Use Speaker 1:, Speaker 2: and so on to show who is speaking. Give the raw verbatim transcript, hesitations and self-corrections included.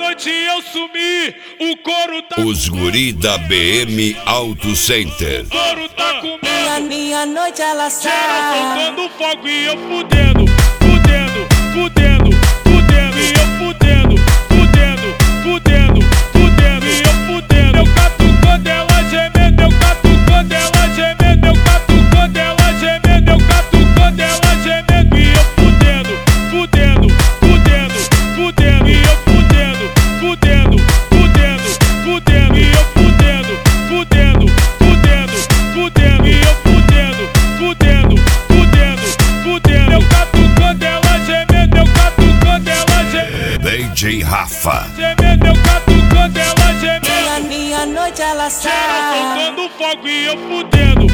Speaker 1: noite eu sumi, o couro tá
Speaker 2: Os guri da B M Auto Center.
Speaker 1: O couro tá comendo.
Speaker 3: Minha, minha noite ela
Speaker 1: Geral
Speaker 3: sai.
Speaker 1: soltando fogo e eu fudendo, fudendo, fudendo, fudendo. E eu fudendo, fudendo, fudendo, fudendo. E eu fudendo. Eu cato quando ela gemendo, eu cato quando ela gemendo, eu cato quando ela gemendo, eu cato quando ela gemendo. E eu fudendo, fudendo, fudendo, fudendo. E eu fudendo, fudendo, fudendo, fudendo. E eu fudendo, fudendo, fudendo, fudendo. E eu fudendo, fudendo, fudendo, fudendo. Eu cato quando ela gemendo, eu cato quando ela gemendo.
Speaker 2: D J Rafa.
Speaker 1: Gemendo, eu cato quando ela gemendo.
Speaker 3: Minha, minha noite ela
Speaker 1: Geral
Speaker 3: sai.
Speaker 1: soltando fogo e eu fudendo,